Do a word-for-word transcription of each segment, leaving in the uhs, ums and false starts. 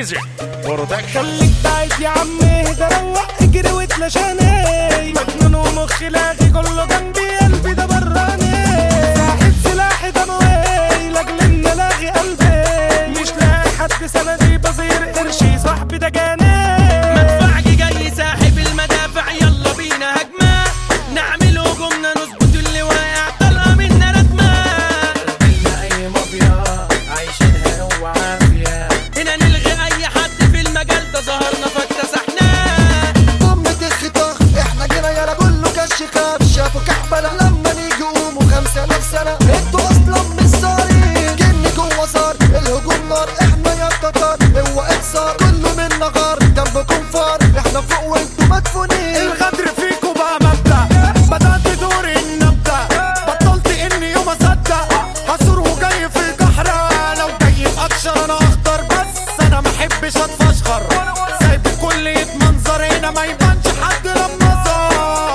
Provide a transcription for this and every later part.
ميوزك برودكشن. خليك بعيد يا عم، اهدى روق اجري واتلاشاني، مجنون ومخي لاغي كله جنبي، قلبي ده براني، ساحب سلاحي ده موي لاجل ان الاغي قلبي، مش لاقي حد سندي بصير قرشي، صاحبي ده جاني مدفعجي جاي ساحب المدافع، يلا بينا هجمة نعمل هجومنا نظبط اللي واقع، طلقة منا ردمة. قابلنا اي مافيا عايشينها هو عافية، هنا نلغي اي حد في المجال ده، ظهرنا فاكتسحناه. ضمة الخطاخ احنا جينا يلا كله كش خاف، شافوا كحبلة لما نيجي قوموا خمسة آلاف سنة، انتوا اصلا مش صارين، جن جوه صار الهجوم نار، احنا يا التتار هو اكسار، كله منا غار جنبكم فار، احنا فوق وانتوا مدفونين. الغدر فيكوا بقى مبدأ، بدأت دوري النبدأ، بطلت اني يوم اصدق، هصور وجاي في كحرة، لو جاي بأكشر انا اخطر، بس انا محبش اتفشخر، سايب الكل يتمنظر هنا ما يبانش حد لما ظهر.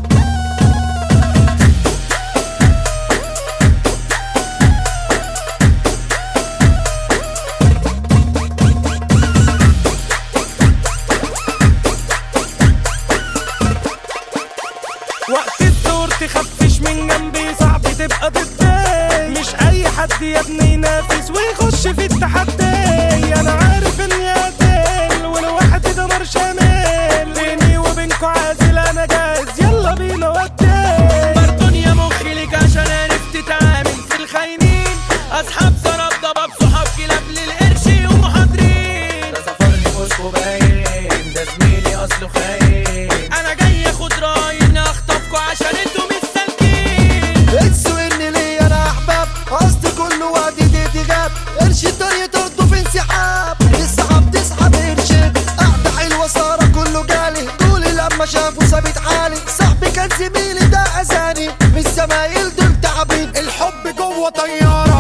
وقت الدور تخفش من جنبي، صعب تبقى ضدي، مش اي حد يا ابني ينافس ويخش في التحدي، انا عارف اني قاتل والواحد دمر شامل، بيني وبينكوا عازل انا جاهز، يلا بينا ودي. برضون يا مخي ليك عشان عرفت تتعامل في الخاينين، اصحاب سراب ضباب صحاب كلاب للقرش ومحاضرين، ده سفرني فوسكو باين، ده زميلي اصله خاين، انا جاي اخد رايي اخطفكوا عشان انتوا مش سالكين. انسوا اني ليا انا احباب، قصدي كله وقت دي غاب، قرش الدنيا طرده في انسحاب، تسحب تسحب قرشين، قعدة حلوة سارة كله جالي، طولي لما شافوا ثابت حالي، صاحبي كان زميلي ده اذاني، مش زمايل دول تعبين، الحب جوه طيارة